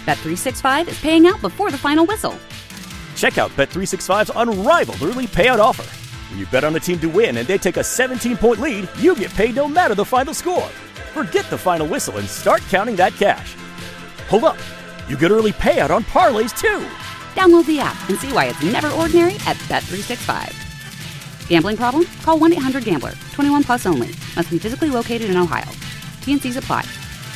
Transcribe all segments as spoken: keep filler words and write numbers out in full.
Bet three sixty-five is paying out before the final whistle. Check out Bet three sixty-five's unrivaled early payout offer. When you bet on a team to win and they take a seventeen-point lead, you get paid no matter the final score. Forget the final whistle and start counting that cash. Hold up. You get early payout on parlays, too. Download the app and see why it's never ordinary at Bet three sixty-five. Gambling problem? Call one eight hundred gambler. twenty-one plus only. Must be physically located in Ohio. T N Cs apply.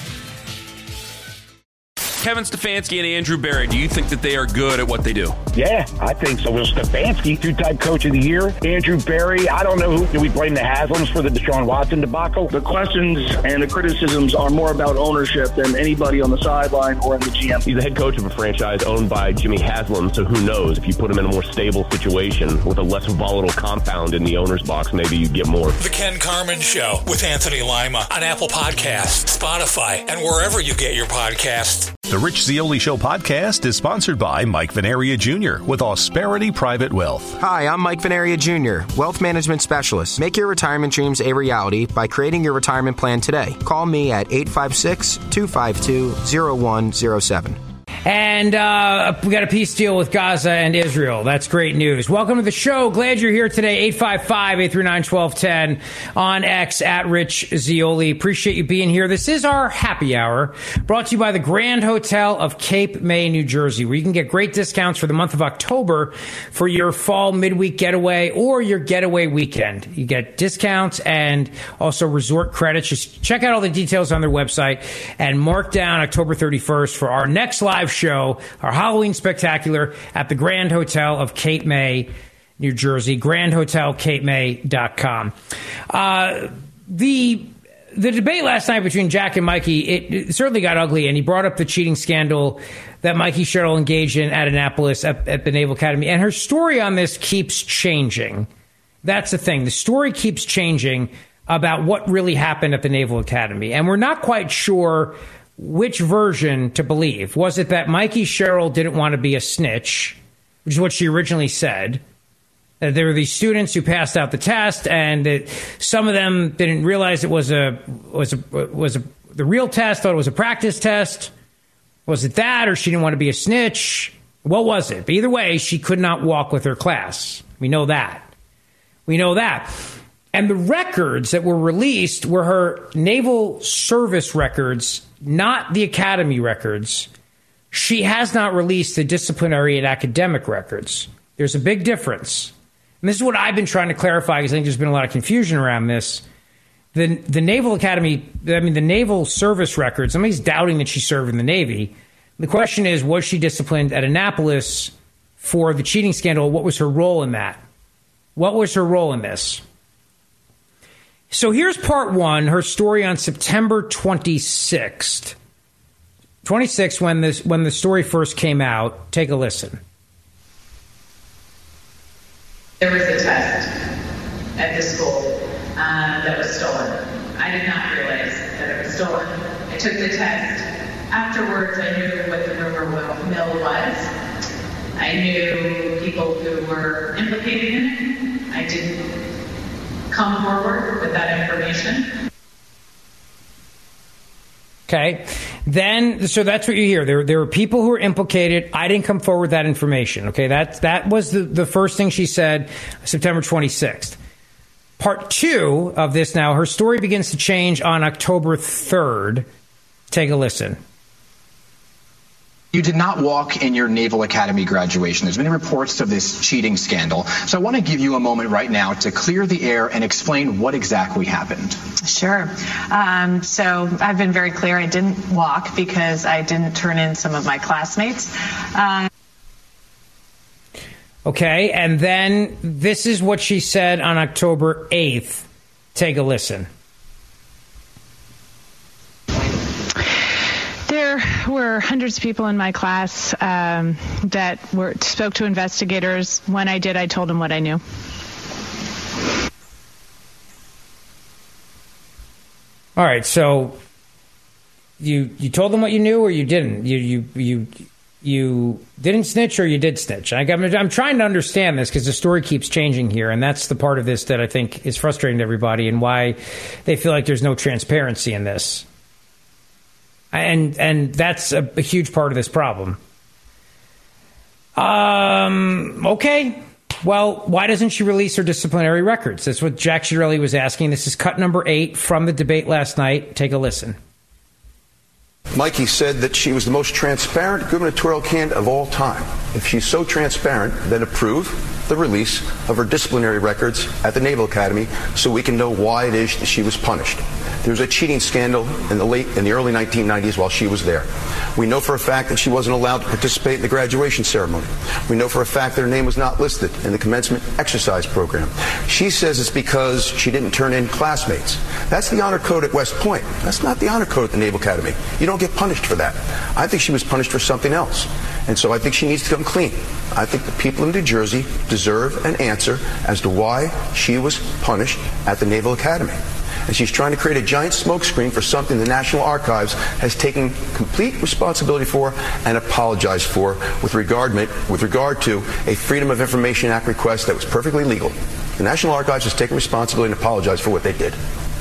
Kevin Stefanski and Andrew Berry, do you think that they are good at what they do? Yeah, I think so. Well, Stefanski, two-time coach of the year. Andrew Berry, I don't know who. Do we blame the Haslams for the Deshaun Watson debacle? The questions and the criticisms are more about ownership than anybody on the sideline or in the G M. He's the head coach of a franchise owned by Jimmy Haslam, so who knows? If you put him in a more stable situation with a less volatile compound in the owner's box, maybe you get more. The Ken Carman Show with Anthony Lima on Apple Podcasts, Spotify, and wherever you get your podcasts. The Rich Zeoli Show podcast is sponsored by Mike Venaria Junior with Ausperity Private Wealth. Hi, I'm Mike Venaria Junior, Wealth Management Specialist. Make your retirement dreams a reality by creating your retirement plan today. Call me at eight five six, two five two, zero one zero seven. And uh, we got a peace deal with Gaza and Israel. That's great news. Welcome to the show. Glad you're here today. eight five five, eight three nine, one two one zero on X at Rich Zeoli. Appreciate you being here. This is our happy hour brought to you by the Grand Hotel of Cape May, New Jersey, where you can get great discounts for the month of October for your fall midweek getaway or your getaway weekend. You get discounts and also resort credits. Just check out all the details on their website and mark down October thirty-first for our next live show, our Halloween Spectacular at the Grand Hotel of Cape May, New Jersey, grand hotel cape may dot com. Uh, the the debate last night between Jack and Mikey, it, it certainly got ugly, and he brought up the cheating scandal that Mikey Sherrill engaged in at Annapolis at, at the Naval Academy. And her story on this keeps changing. That's the thing. The story keeps changing about what really happened at the Naval Academy. And we're not quite sure which version to believe. Was it that Mikey Sherrill didn't want to be a snitch, which is what she originally said? That there were these students who passed out the test, and that some of them didn't realize it was a was a was a the real test, thought it was a practice test. Was it that, or she didn't want to be a snitch? What was it? But either way, she could not walk with her class. We know that. We know that. And the records that were released were her naval service records, not the academy records. She has not released the disciplinary and academic records. There's a big difference. And this is what I've been trying to clarify, because I think there's been a lot of confusion around this. The the Naval Academy, I mean, the naval service records, somebody's doubting that she served in the Navy. The question is, was she disciplined at Annapolis for the cheating scandal? What was her role in that? What was her role in this? So here's part one, her story on September twenty-sixth. twenty-sixth, when this when the story first came out. Take a listen. There was a test at the school uh, that was stolen. I did not realize that it was stolen. I took the test. Afterwards, I knew what the rumor mill was. I knew people who were implicated in it. I didn't come forward with that information. Okay. Then, so that's what you hear. There, there were people who were implicated. I didn't come forward with that information. Okay. That, that was the, the first thing she said, September twenty-sixth. Part two of this now, her story begins to change on October third. Take a listen. You did not walk in your Naval Academy graduation. There's been reports of this cheating scandal. So I want to give you a moment right now to clear the air and explain what exactly happened. Sure. Um, so I've been very clear. I didn't walk because I didn't turn in some of my classmates. Uh, okay. And then this is what she said on October eighth. Take a listen. There were hundreds of people in my class um, that were spoke to investigators. When I did, I told them what I knew. All right, so you you told them what you knew, or you didn't? You you you you didn't snitch, or you did snitch? I, I'm, I'm trying to understand this because the story keeps changing here, and that's the part of this that I think is frustrating to everybody, and why they feel like there's no transparency in this. And and that's a, a huge part of this problem. Um. Okay. Well, why doesn't she release her disciplinary records? That's what Jack Ciattarelli was asking. This is cut number eight from the debate last night. Take a listen. Mikey said that she was the most transparent gubernatorial candidate of all time. If she's so transparent, then approve the release of her disciplinary records at the Naval Academy so we can know why it is that she was punished. There was a cheating scandal in the late, in the early nineteen nineties while she was there. We know for a fact that she wasn't allowed to participate in the graduation ceremony. We know for a fact that her name was not listed in the commencement exercise program. She says it's because she didn't turn in classmates. That's the honor code at West Point. That's not the honor code at the Naval Academy. You don't get punished for that. I think she was punished for something else. And so I think she needs to come clean. I think the people in New Jersey deserve an answer as to why she was punished at the Naval Academy. And she's trying to create a giant smokescreen for something the National Archives has taken complete responsibility for and apologized for with regard, with regard to a Freedom of Information Act request that was perfectly legal. The National Archives has taken responsibility and apologized for what they did.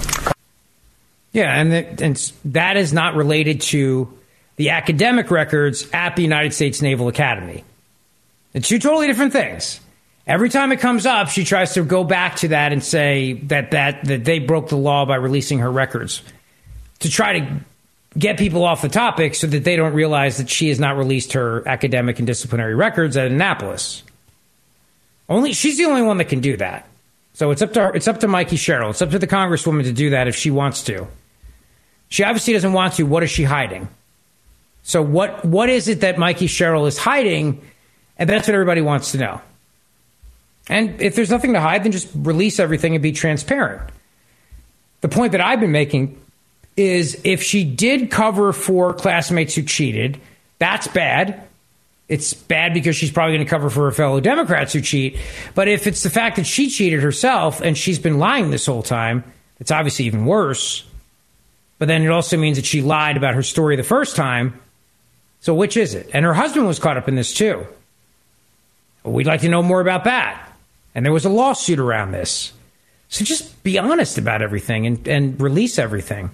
Yeah, and, the, and that is not related to the academic records at the United States Naval Academy. It's two totally different things. Every time it comes up, she tries to go back to that and say that, that, that they broke the law by releasing her records to try to get people off the topic so that they don't realize that she has not released her academic and disciplinary records at Annapolis. Only she's the only one that can do that. So it's up to her, it's up to Mikey Sherrill. It's up to the Congresswoman to do that if she wants to. She obviously doesn't want to. What is she hiding? So what what is it that Mikey Sherrill is hiding? And that's what everybody wants to know. And if there's nothing to hide, then just release everything and be transparent. The point that I've been making is if she did cover for classmates who cheated, that's bad. It's bad because she's probably going to cover for her fellow Democrats who cheat. But if it's the fact that she cheated herself and she's been lying this whole time, it's obviously even worse. But then it also means that she lied about her story the first time. So which is it? And her husband was caught up in this too. We'd like to know more about that. And there was a lawsuit around this. So just be honest about everything and, and release everything.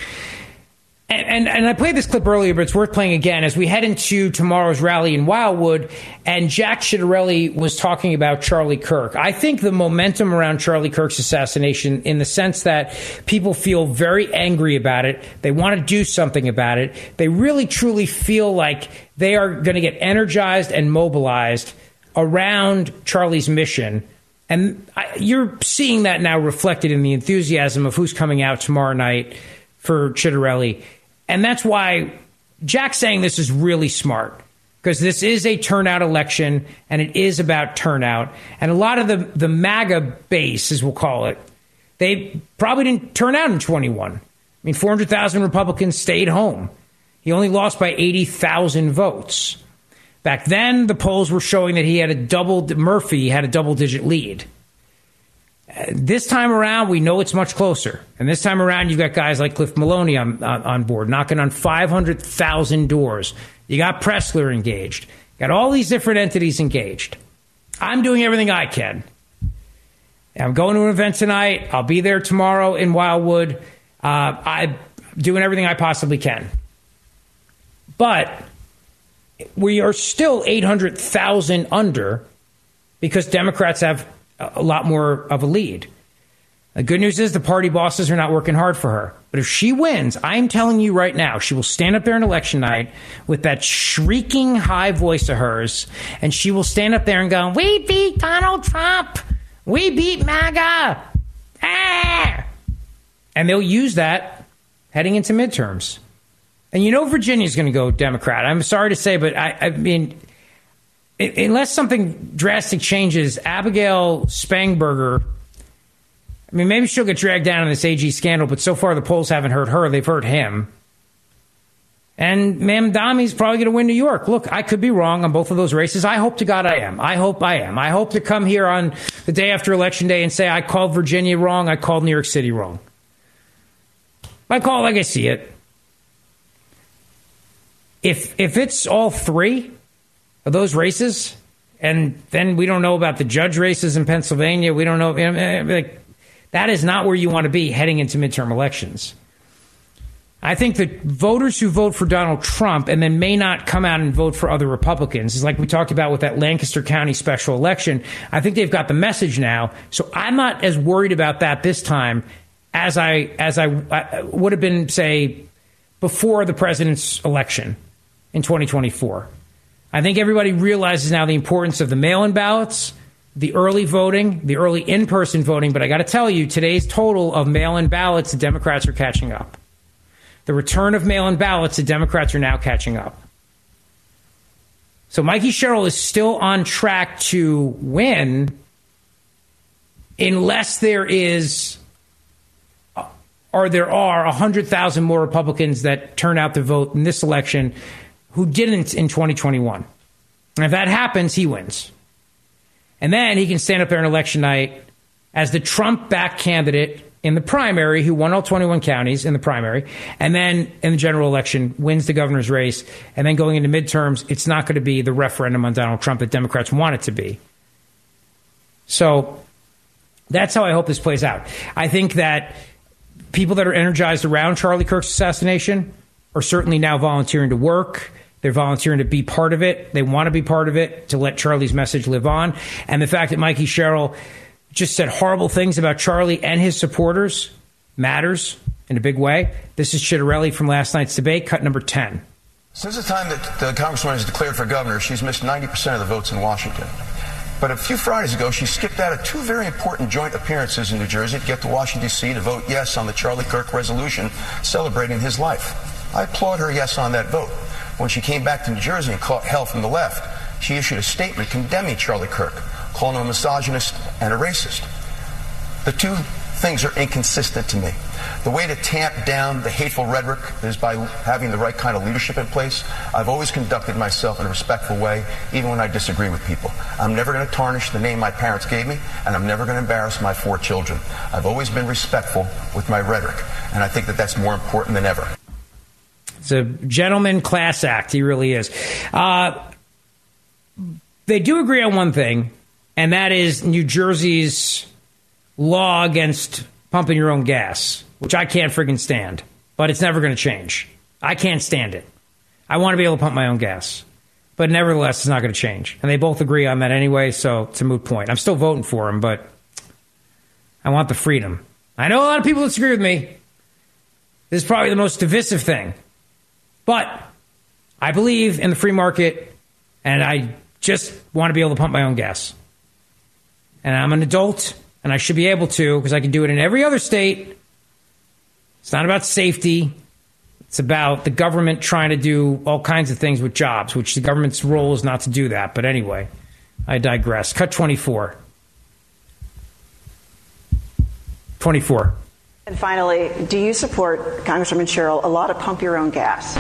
And, and and I played this clip earlier, but it's worth playing again as we head into tomorrow's rally in Wildwood. And Jack Ciattarelli was talking about Charlie Kirk. I think the momentum around Charlie Kirk's assassination, in the sense that people feel very angry about it, they want to do something about it. They really, truly feel like they are going to get energized and mobilized around Charlie's mission. And I, you're seeing that now reflected in the enthusiasm of who's coming out tomorrow night for Ciattarelli. And that's why Jack saying this is really smart, because this is a turnout election and it is about turnout. And a lot of the, the MAGA base, as we'll call it, they probably didn't turn out in twenty-one. I mean, four hundred thousand Republicans stayed home. He only lost by eighty thousand votes. Back then, the polls were showing that he had a double, Murphy had a double-digit lead. Uh, this time around, we know it's much closer. And this time around, you've got guys like Cliff Maloney on, on, on board, knocking on five hundred thousand doors. You got Pressler engaged. Got all these different entities engaged. I'm doing everything I can. I'm going to an event tonight. I'll be there tomorrow in Wildwood. Uh, I'm doing everything I possibly can. But we are still eight hundred thousand under because Democrats have a lot more of a lead. The good news is the party bosses are not working hard for her. But if she wins, I'm telling you right now, she will stand up there on election night with that shrieking high voice of hers, and she will stand up there and go, "We beat Donald Trump. We beat MAGA." Ah! And they'll use that heading into midterms. And you know Virginia's going to go Democrat. I'm sorry to say, but I, I mean, it, unless something drastic changes, Abigail Spangberger, I mean, maybe she'll get dragged down in this A G scandal, but so far the polls haven't hurt her. They've hurt him. And Mamdami's probably going to win New York. Look, I could be wrong on both of those races. I hope to God I am. I hope I am. I hope to come here on the day after Election Day and say I called Virginia wrong. I called New York City wrong. I call it like I see it. If if it's all three of those races, and then we don't know about the judge races in Pennsylvania, we don't know, like, that is not where you want to be heading into midterm elections. I think that voters who vote for Donald Trump and then may not come out and vote for other Republicans is like we talked about with that Lancaster County special election. I think they've got the message now. So I'm not as worried about that this time as I as I, I would have been, say, before the president's election in twenty twenty-four. I think everybody realizes now the importance of the mail-in ballots, the early voting, the early in-person voting. But I got to tell you, today's total of mail-in ballots, the Democrats are catching up. The return of mail-in ballots, the Democrats are now catching up. So Mikey Sherrill is still on track to win unless there is, or there are, one hundred thousand more Republicans that turn out to vote in this election who didn't in twenty twenty-one. And if that happens, he wins. And then he can stand up there on election night as the Trump-backed candidate in the primary, who won all twenty-one counties in the primary, and then in the general election wins the governor's race, and then going into midterms, it's not going to be the referendum on Donald Trump that Democrats want it to be. So that's how I hope this plays out. I think that people that are energized around Charlie Kirk's assassination are certainly now volunteering to work. They're volunteering to be part of it. They want to be part of it, to let Charlie's message live on. And the fact that Mikey Sherrill just said horrible things about Charlie and his supporters matters in a big way. This is Chitterelli from last night's debate, cut number ten. Since the time that the Congresswoman is declared for governor, she's missed ninety percent of the votes in Washington. But a few Fridays ago, she skipped out of two very important joint appearances in New Jersey to get to Washington, D C to vote yes on the Charlie Kirk resolution celebrating his life. I applaud her yes on that vote. When she came back to New Jersey and caught hell from the left, she issued a statement condemning Charlie Kirk, calling him a misogynist and a racist. The two things are inconsistent to me. The way to tamp down the hateful rhetoric is by having the right kind of leadership in place. I've always conducted myself in a respectful way, even when I disagree with people. I'm never going to tarnish the name my parents gave me, and I'm never going to embarrass my four children. I've always been respectful with my rhetoric, and I think that that's more important than ever. It's a gentleman class act. He really is. Uh, they do agree on one thing, and that is New Jersey's law against pumping your own gas, which I can't friggin' stand. But it's never going to change. I can't stand it. I want to be able to pump my own gas. But nevertheless, it's not going to change. And they both agree on that anyway, so it's a moot point. I'm still voting for him, but I want the freedom. I know a lot of people disagree with me. This is probably the most divisive thing. But I believe in the free market, and I just want to be able to pump my own gas. And I'm an adult, and I should be able to, because I can do it in every other state. It's not about safety. It's about the government trying to do all kinds of things with jobs, which the government's role is not to do that. But anyway, I digress. Cut twenty-four. twenty-four. And finally, do you support, Congresswoman Sherrill, a lot of pump your own gas?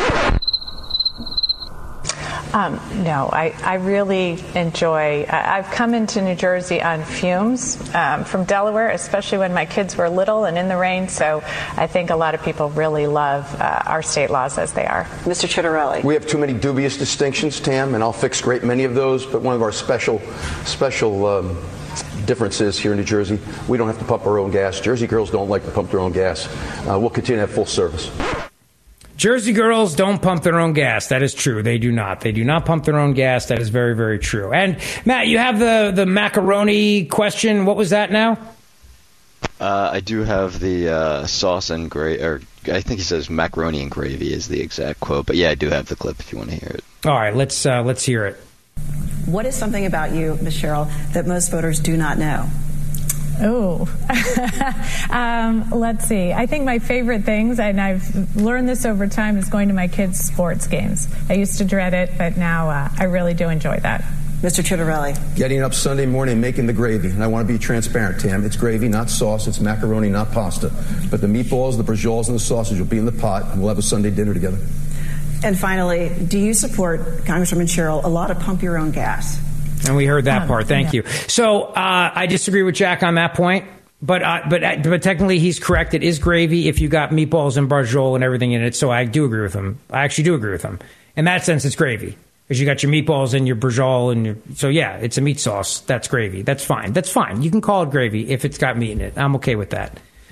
Um, no, I, I really enjoy, I, I've come into New Jersey on fumes um, from Delaware, especially when my kids were little and in the rain. So I think a lot of people really love uh, our state laws as they are. Mister Chitterelli. We have too many dubious distinctions, Tam, and I'll fix great many of those. But one of our special, special um, differences here in New Jersey, we don't have to pump our own gas. Jersey girls don't like to pump their own gas. Uh, we'll continue to have full service. Jersey girls don't pump their own gas. That is true. They do not. They do not pump their own gas. That is very, very true. And, Matt, you have the, the macaroni question. What was that now? Uh, I do have the uh, sauce and gravy, or I think he says macaroni and gravy is the exact quote. But, yeah, I do have the clip if you want to hear it. All right, let's uh, let's hear it. What is something about you, Miz Sherrill, that most voters do not know? Oh, um, let's see. I think my favorite things, and I've learned this over time, is going to my kids' sports games. I used to dread it, but now uh, I really do enjoy that. Mister Chitterelli. Getting up Sunday morning, making the gravy. And I want to be transparent, Tam. It's gravy, not sauce. It's macaroni, not pasta. But the meatballs, the braciole, and the sausage will be in the pot, and we'll have a Sunday dinner together. And finally, do you support, Congresswoman Sherrill, a lot of pump your own gas? And we heard that um, part. Thank yeah. you. So uh, I disagree with Jack on that point. But uh, but uh, but technically he's correct. It is gravy if you got meatballs and braciole and everything in it. So I do agree with him. I actually do agree with him. In that sense, it's gravy. Because you got your meatballs and your braciole. and your, So, yeah, it's a meat sauce. That's gravy. That's fine. That's fine. You can call it gravy if it's got meat in it. I'm okay with that.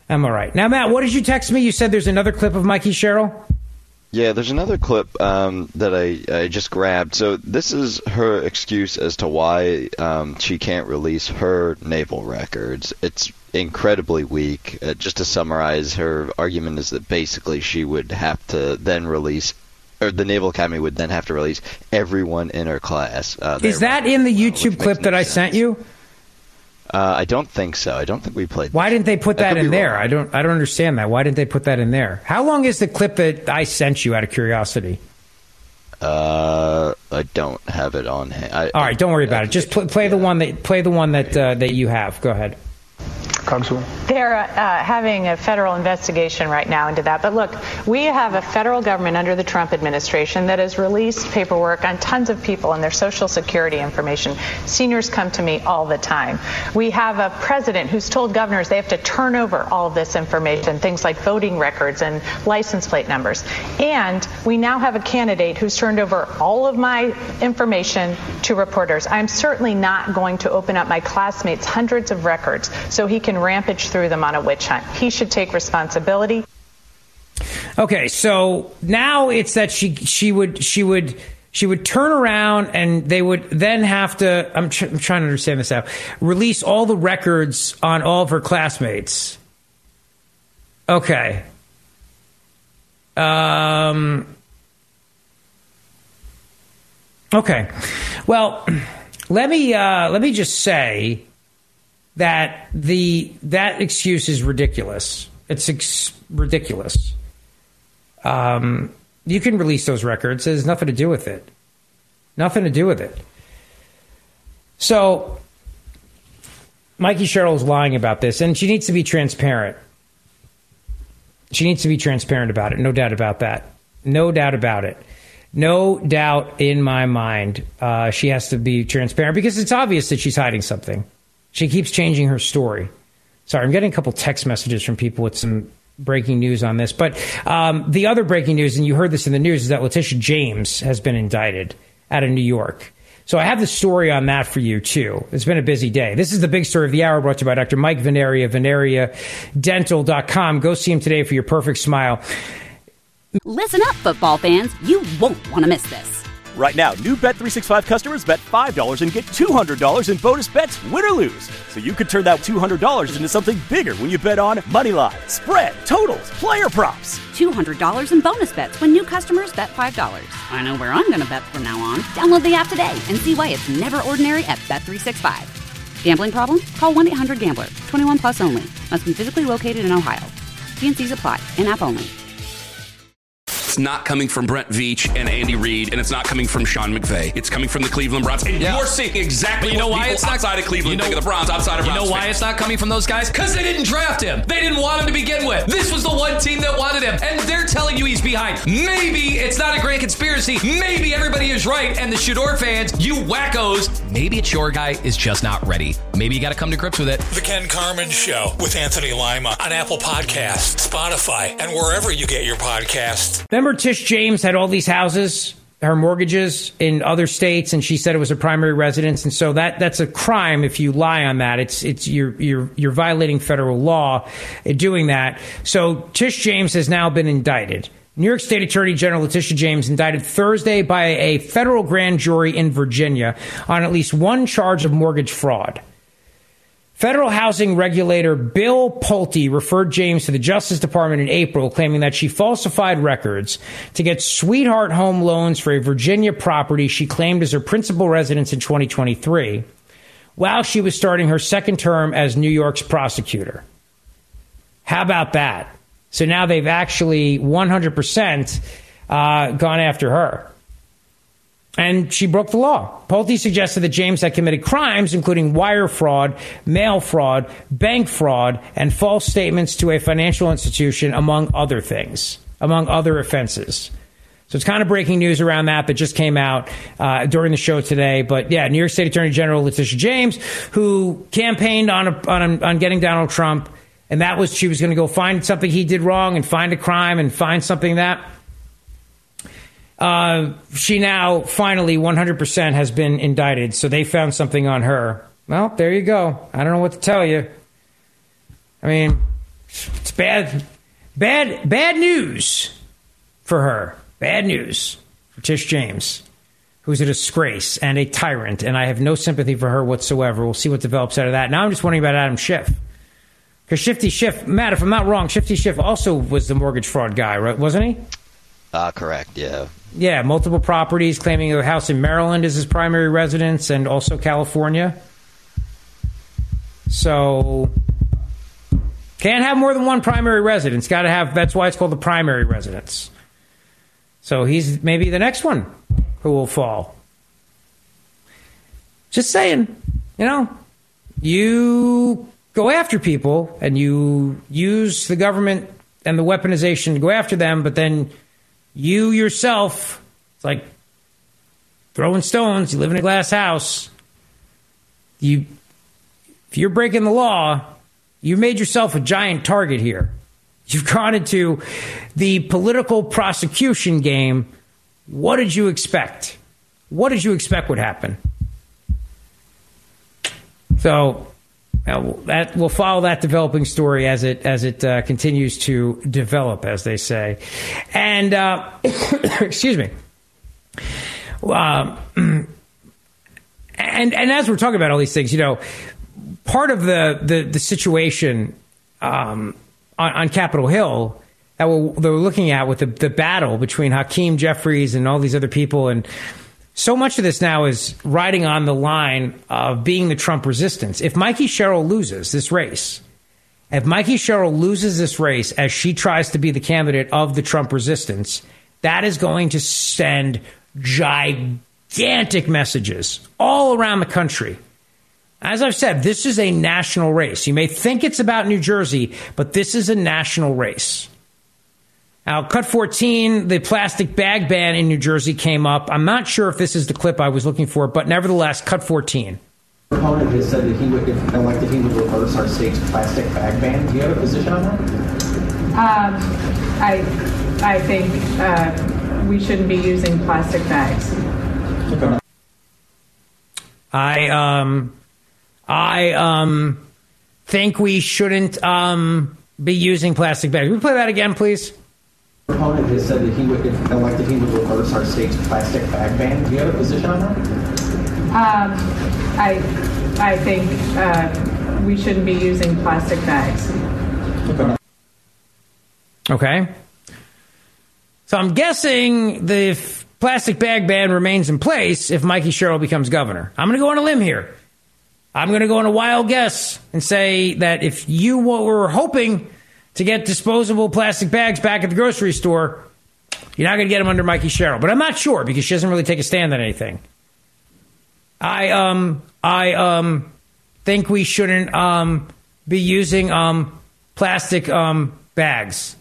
I'm all right. Now, Matt, what did you text me? You said there's another clip of Mikey Sherrill? Yeah, there's another clip um, that I, I just grabbed. So this is her excuse as to why um, she can't release her naval records. It's incredibly weak. Uh, just to summarize, her argument is that basically she would have to then release, or the Naval Academy would then have to release everyone in her class. Uh, is that in the YouTube clip that I sense. sent you? Uh, I don't think so. I don't think we played. Why didn't they put that in there? Wrong. I don't. I don't understand that. Why didn't they put that in there? How long is the clip that I sent you? Out of curiosity. Uh, I don't have it on hand. I, All right, don't worry about it. Just play, play yeah. the one that play the one that uh, that you have. Go ahead. They're uh, having a federal investigation right now into that. But look, we have a federal government under the Trump administration that has released paperwork on tons of people and their Social Security information. Seniors come to me all the time. We have a president who's told governors they have to turn over all of this information, things like voting records and license plate numbers. And we now have a candidate who's turned over all of my information to reporters. I'm certainly not going to open up my classmates' hundreds of records so he can rampage through them on a witch hunt. He should take responsibility. Okay, so now it's that she she would she would she would turn around and they would then have to. I'm, tr- I'm trying to understand this out. Release all the records on all of her classmates. Okay. Um. Okay. Well, let me uh, let me just say that the that excuse is ridiculous. It's ex- ridiculous. Um, you can release those records. It has nothing to do with it. Nothing to do with it. So, Mikey Sherrill is lying about this, and she needs to be transparent. She needs to be transparent about it. No doubt about that. No doubt about it. No doubt in my mind. Uh, she has to be transparent because it's obvious that she's hiding something. She keeps changing her story. Sorry, I'm getting a couple text messages from people with some breaking news on this. But um, the other breaking news, and you heard this in the news, is that Letitia James has been indicted out of New York. So I have the story on that for you, too. It's been a busy day. This is the big story of the hour, brought to you by Doctor Mike Veneria, veneria dental dot com. Go see him today for your perfect smile. Listen up, football fans. You won't want to miss this. Right now, new Bet three sixty-five customers bet five dollars and get two hundred dollars in bonus bets, win or lose. So you could turn that two hundred dollars into something bigger when you bet on money line, spread, totals, player props. two hundred dollars in bonus bets when new customers bet five dollars. I know where I'm going to bet from now on. Download the app today and see why it's never ordinary at Bet three sixty-five. Gambling problem? Call one eight hundred gambler. twenty-one plus only. Must be physically located in Ohio. T and C's apply. In-app only. It's not coming from Brent Veach and Andy Reid, and it's not coming from Sean McVay. It's coming from the Cleveland Browns. And yeah. you're seeing exactly you know what why people it's not, outside of Cleveland you know, think of the Browns, outside of You Browns know why fans. it's not coming from those guys? Because they didn't draft him. They didn't want him to begin with. This was the one team that wanted him, and they're telling you he's behind. Maybe it's not a grand conspiracy. Maybe everybody is right, and the Shador fans, you wackos, maybe it's your guy is just not ready. Maybe you got to come to grips with it. The Ken Carman Show with Anthony Lima on Apple Podcasts, Spotify, and wherever you get your podcasts. Remember Tish James had all these houses, her mortgages in other states, and she said it was a primary residence, and so that that's a crime if you lie on that. It's it's you're you're you're violating federal law doing that. So Tish James has now been indicted. New York State Attorney General Letitia James indicted Thursday by a federal grand jury in Virginia on at least one charge of mortgage fraud. Federal housing regulator Bill Pulte referred James to the Justice Department in April, claiming that she falsified records to get sweetheart home loans for a Virginia property she claimed as her principal residence in twenty twenty-three, while she was starting her second term as New York's prosecutor. How about that? So now they've actually one hundred percent uh, gone after her. And she broke the law. Pulte suggested that James had committed crimes, including wire fraud, mail fraud, bank fraud, and false statements to a financial institution, among other things, among other offenses. So it's kind of breaking news around that that just came out uh, during the show today. But yeah, New York State Attorney General Letitia James, who campaigned on a, on, a, on getting Donald Trump, and that was she was going to go find something he did wrong and find a crime and find something that. Uh, she now finally one hundred percent has been indicted, so they found something on her. Well, there you go. I don't know what to tell you. I mean, It's bad, bad, bad news for her. Bad news for Tish James, who's a disgrace and a tyrant, and I have no sympathy for her whatsoever. We'll see what develops out of that. Now I'm just wondering about Adam Schiff. Because Shifty Schiff, Matt, if I'm not wrong, Shifty Schiff also was the mortgage fraud guy, right? Wasn't he? Uh, correct, yeah. Yeah, multiple properties, claiming a house in Maryland as his primary residence and also California. So, can't have more than one primary residence. Got to have, that's why it's called the primary residence. So he's maybe the next one who will fall. Just saying, you know, you go after people and you use the government and the weaponization to go after them, but then you yourself, it's like throwing stones, you live in a glass house. You, if you're breaking the law, you made yourself a giant target here. You've gone into the political prosecution game. What did you expect? What did you expect would happen? So uh, that we'll follow that developing story as it as it uh, continues to develop, as they say. And uh, excuse me. Uh, and and as we're talking about all these things, you know, part of the the, the situation um, on, on Capitol Hill that we're, that we're looking at with the, the battle between Hakeem Jeffries and all these other people, and so much of this now is riding on the line of being the Trump resistance. If Mikey Sherrill loses this race, if Mikey Sherrill loses this race as she tries to be the candidate of the Trump resistance, that is going to send gigantic messages all around the country. As I've said, this is a national race. You may think it's about New Jersey, but this is a national race. Now, cut fourteen, the plastic bag ban in New Jersey came up. I'm not sure if this is the clip I was looking for, but nevertheless, cut fourteen. The opponent has said that he would, if elected, he would reverse our state's plastic bag ban. Do you have a position on that? Um, I, I think uh, we shouldn't be using plastic bags. Okay. I um, I um, think we shouldn't um be using plastic bags. Can we play that again, please? The opponent has said that he would, if elected, he would reverse our state's plastic bag ban. Do you have a position on that? Um, I, I think uh, we shouldn't be using plastic bags. Okay. Okay. So I'm guessing the f- plastic bag ban remains in place if Mikey Sherrill becomes governor. I'm going to go on a limb here. I'm going to go on a wild guess and say that if you were hoping to get disposable plastic bags back at the grocery store, you're not going to get them under Mikey Sherrill. But I'm not sure because she doesn't really take a stand on anything. I um I um think we shouldn't um be using um plastic um bags.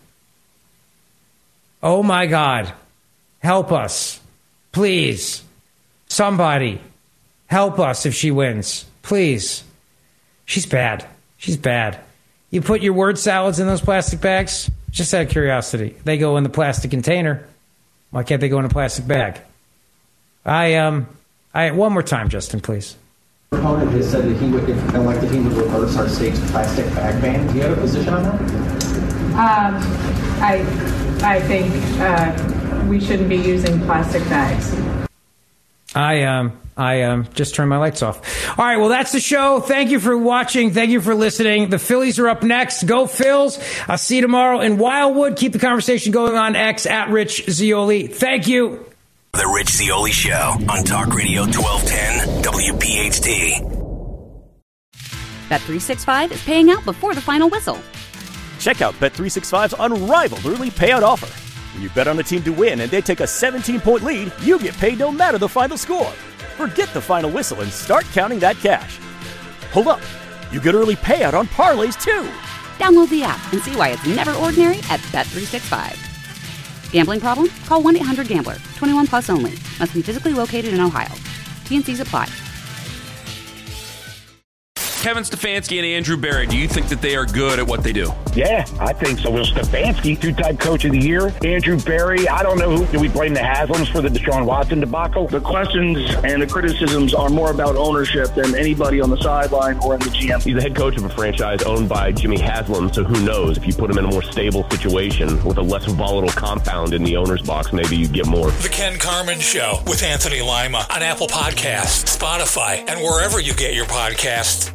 Oh my God. Help us. Please. Somebody. Help us if she wins. Please. She's bad. She's bad. You put your word salads in those plastic bags? Just out of curiosity. They go in the plastic container. Why can't they go in a plastic bag? I, um, I, one more time, Justin, please. The opponent has said that he would, if elected, he would reverse our state's plastic bag ban. Do you have a position on that? Um, I, I think uh, we shouldn't be using plastic bags. I, um, I um, just turned my lights off. All right, well, that's the show. Thank you for watching. Thank you for listening. The Phillies are up next. Go Phils. I'll see you tomorrow in Wildwood. Keep the conversation going on X at Rich Zeoli. Thank you. The Rich Zeoli Show on Talk Radio twelve ten W P H T. Bet three sixty-five is paying out before the final whistle. Check out Bet three sixty-five's unrivaled early payout offer. When you bet on a team to win and they take a seventeen-point lead, you get paid no matter the final score. Forget the final whistle and start counting that cash. Hold up. You get early payout on parlays, too. Download the app and see why it's never ordinary at Bet three sixty-five. Gambling problem? Call one eight hundred gambler. twenty-one plus only. Must be physically located in Ohio. T and C's apply. Kevin Stefanski and Andrew Berry, do you think that they are good at what they do? Yeah, I think so. Will Stefanski, two-time coach of the year. Andrew Berry, I don't know who. Do we blame the Haslams for the Deshaun Watson debacle? The questions and the criticisms are more about ownership than anybody on the sideline or in the G M. He's the head coach of a franchise owned by Jimmy Haslam, so who knows? If you put him in a more stable situation with a less volatile compound in the owner's box, maybe you get more. The Ken Carman Show with Anthony Lima on Apple Podcasts, Spotify, and wherever you get your podcasts.